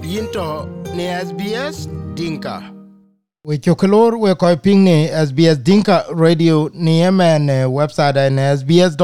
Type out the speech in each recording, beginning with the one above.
Yinto ne SBS Dinka. We chokolor we koi ping ne SBS Dinka Radio ni yemen website na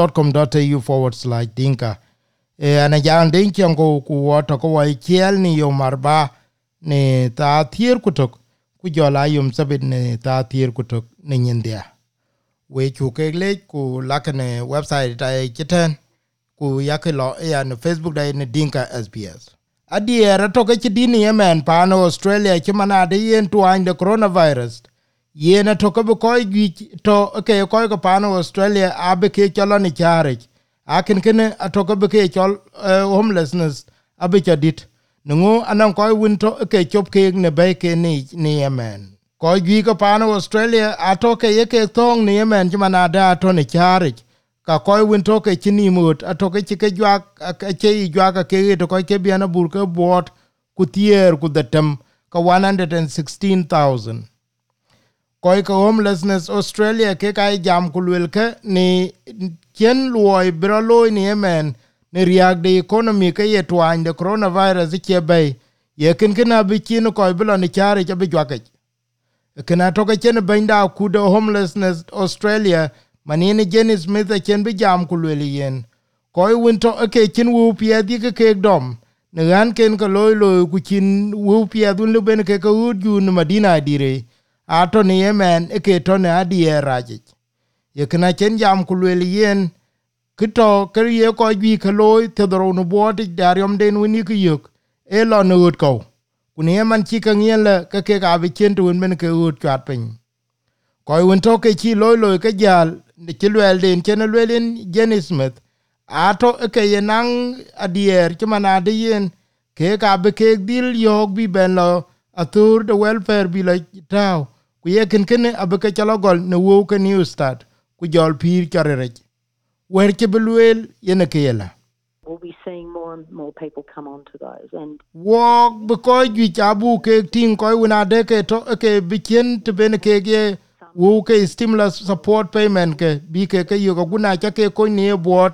sbs.com.au/dinka. Ana jang den chango ku wato ko wai kiel ni yo marba ne ta thier kutok ku jola yum sabit ne ta thier kutok ne nyindia. We chukele ku lakane website ta kiten ku yakelo ya no Facebook da ne Dinka SBS. Adiera toke chidini yemen pano Australia chimana de yen tuany de coronavirus. Yena toke bukoi gwi to ke koi ko pano Australia abe ke cholo ni charich. Akin kene atoke beke chol homelessness abe chadit. Nungu anang koi winto ke chop ke ne beke ni yemen. Koi gwi ko pano Australia atoke yeke thong ni yemen chimana de ato ni charich. Ka koy win toke chini mut atoke chike jwak ache jwak ke to koy ke biana burke bot ku tier ku datem ka 116,000 koy ka homelessness Australia ke kai jam kulwel ke ni chen loy braloy ni yemen ni riag de economy ke ye twan de coronavirus ke bay ye kin kana bi kin koy blo ni chare ke bi jwak kana toke chen benda ku de homelessness Australia manini Jenny Smith chen bi jam kulweli yen koy winto ke chin wu pia di ke dom ne gan ken ko loy ku chin wu pia dun le ben ke ko udju ne Madina dire ato ne yemen ke to ne adie raje ye kana chen jam kulweli yen kito ke ye ko gi ke loy te dro no bodi daryom den wini ku yuk e lo no ut ko kun yeman chi ka ngele ke ga bi chen tun ben ke ut chat pin koy winto ke chi loy ke jal ne kilwel den kenelwelin Jenny Smith ato ke yenang adier chimana de yen ke ka be ke dil yog bi ben lo atur the welfare bi la taw ku ye ken abeke chalo gol ne wo ke new start ku jol pir charere wer ke belwel yen ke yela. We'll be seeing more and more people come onto those and walk because you chabu ke tin ko una de ke to ke bi chen te ben ke ge wo ke stimulus support payment ke bi ke yo ko guna cha ke ko ni bot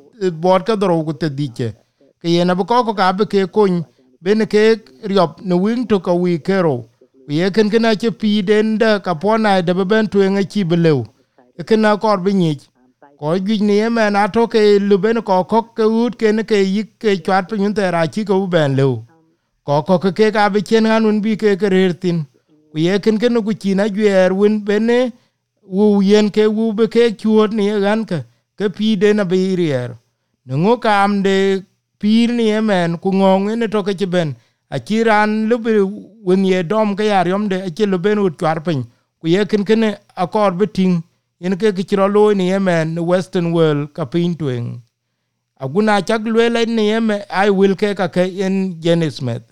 ka dro ku te dike ke yena bu ko ka be ke ko ben ke riop no wing to ka wi kero ye ken kana che pi den da ka pona de ben tu nga chi belew e kana kor bi ni ko gi ni me na to ke lu ben ko ke ut ke ne ke yik ke chat pe yun te ra chi ko ben lew ko ke ka be chen hanun bi ke rertin ku ye ken ku china gwer win bene wu yen ke wu be ke chuot ni gan ke pi de na be rier ngo kam de pir ni yemen ku ngong ne to ke ben a chiran lu be win ye dom ke yar yom de ke lu ben ut kwar pen ku ye ken akor beting yen ke chiro lo ni yemen western world ka pin twen aguna chak lwele ni yemen I will ke ka ke en Jenny Smith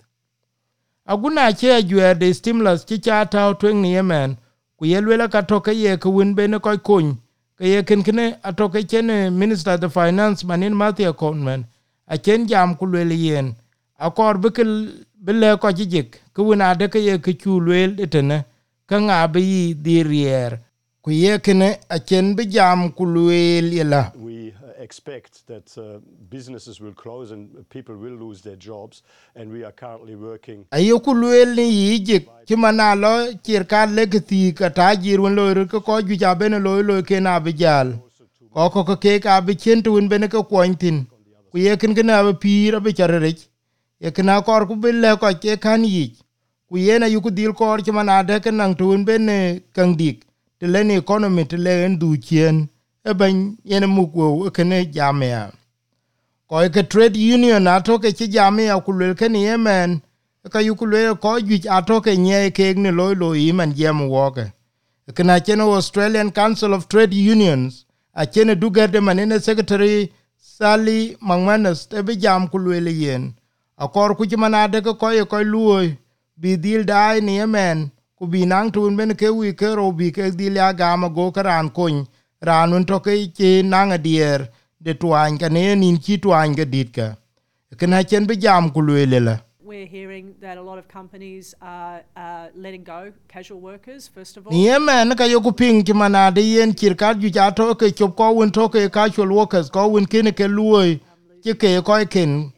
aguna che gwer de stimulus chi cha ta twen ni yemen ku yelwela ka to ke ye ku win be ne ko kun ke ye ken atoke chen minister the finance manin Matthew Conman a chen jam ku lwele yen akor bikel bele ko jik ku wina de ke ye ku lwel etene ka nga bi di rier ku ye ken a chen bi jam ku lwel yela. We expect that businesses will close and people will lose their jobs, and we are currently working. Ayoku lwel ni yijik chimana lo chirka legthi kata jirun lo ko ju jaben lo ke na bijal ko ke ka bi chentu un bene ko kwantin ku yekin gna be pira be charere yekna kor ku bille ko ke kan yi ku yena yuku dil kor chimana de kan nang tun bene kandik de len economy de len du chen e ben yen mukwo kene jamia ko ke trade union atoke chi jamia ku lel ken yemen ka yukule ko ju atoke nye ke ne lo iman jam woke kana chen Australian Council of Trade Unions a chen dugerde manene secretary Sally McManus te be jam kulwele yen akor ku mana de ko luoy bi dil dai ni yemen ku bi nang tun ben ke wi ke ro bi ke dil ya gama go karan kun ranun to ke chi nang adier de tuan ka ne nin chi tuan ga ditka kana chen be jam kulwele la. We're hearing that a lot of companies are letting go casual workers, first of all. Yemen ka yoku ping chimana de yen chirkat ju chato ke chop ko won to ke casual workers ko won kin ke luoy ke ko ken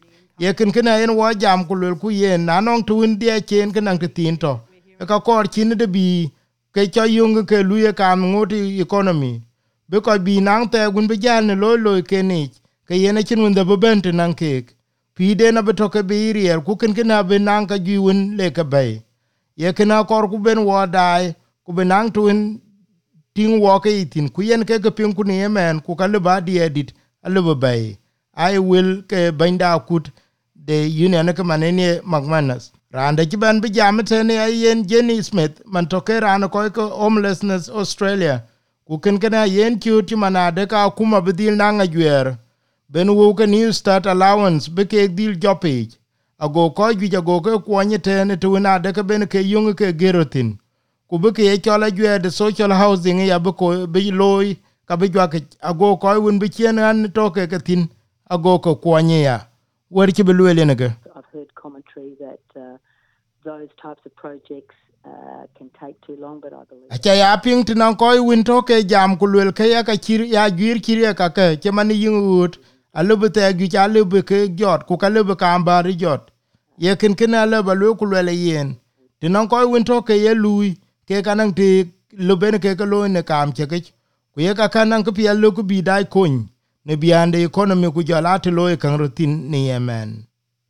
ye ken ken en wo jam ku lel ku ye na nong tuin dia chen ken ang tin to ka kor chin de bi ke cho yung ke lu ye kam ngoti economy be ko bi nang te gun be jal ne loy ke ni ke ye na chin un de bent nang ke pi de na be to ke bi rier ku ken ken na be nang ka ji un le ka bay ye ken a kor ku ben wo dai ku be nang tuin ting wo ke itin ku yen ke pin ku ni men ku ka le ba di edit a le bay I will ke benda kut de union ke manene magmanas rande ki ban bi jamete ne yen Jenny Smith man to ke ran ko homelessness Australia ku ken kana yen ti manade ka kuma bidil na ngajwer ben wo ke new start allowance be ke dil jopage ago ko gi jago ke kwonyete ne to na de ke ben ke yung ke gerotin ku be ke chola jwe de social housing ya be ko be loy ka be jwa ke ago ko won be chen an to ke tin ago ko kwonye ya wer ki be lwele ne ke I've heard commentary that those types of projects can take too long, but I believe acha ya ping tin ko win to ke jam ku lwel ke ya ka chir ya gwir kire ka ke che man yingut alu te gi cha lu be ke jot ku ka lu be ka ba ri jot ye ken ken ala ba lu ku lwele yen tin ko win to ke ye lui ke kanang ti lu ben ke ko lo ne kam che ke ku ye ka kanang ke pi lu ku bi dai kun ne biande economy ku jala te lo kan rutin ni yemen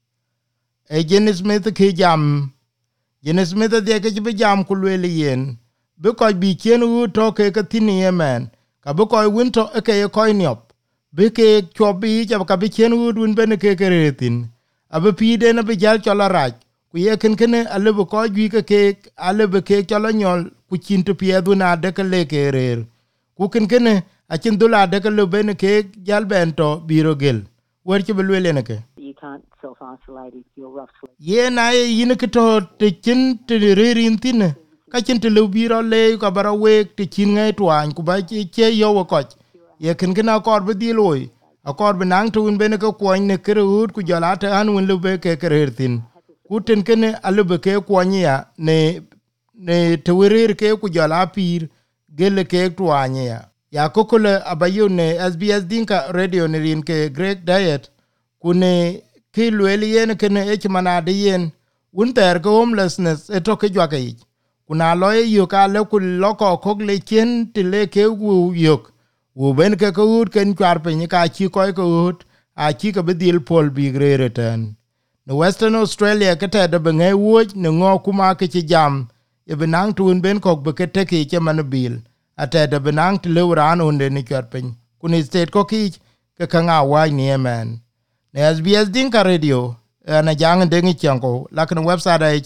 e Jenny Smith ke jam Jenny Smith de ke be jam ku le yen be ko bi chen u to ke ke tin yemen ka be ko win to ke ko niop be ke cho bi ja ka be chen u dun ben ke ke retin abe pi de na be jal chola raj ku ye ken ken ale be ko gi ke ale be ke chola nyol ku chin to pie du na de ke le ke rer ku ken ken achin dula de ke lu ben ke jal ben to biro gel wer ki be lwele ne ke you can't self-isolate if you're roughly. ye na ye yin ke to te chin te rerin tin ka chin te lu biro le ka bara we te chin ngai twan ku ba che yo ko ye ken ken akor be di loy akor be nang to un ben ke ko ne ke rut ku jala te an un lu be ke kertin ku ten ken alu be ke ko nya ne te werer ke ku jala pir gele ke twan ya kokole abayune SBS Dinka Radio ne rin ke Great Diet kune ki lweli yen kene ech manade yen unter ko homelessness etoke jwake ich kuna loye yuka le ku loko kogle chen tile ke wu yuk wu ben ke ko ut ken chwar pe ni ka chi ko ut a chi ka bidil pol bigre return no Western Australia kete de bengai wuj ne ngo kuma ke chi jam e benang tuun ben kok be kete ke che manabil ate de benang tile uran unde ni chwar pe kuni state ko ki ke kanga wa ni emen ne SBS Dinka Radio na jang dengi chango lakini website age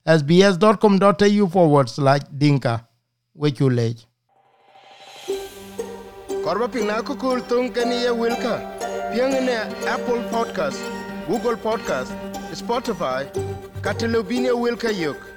sbs.com.au/dinka wechulej korba pina ko kul tung kani ye wilka piang ne Apple Podcast, Google Podcast, Spotify, Catalognia wilka yok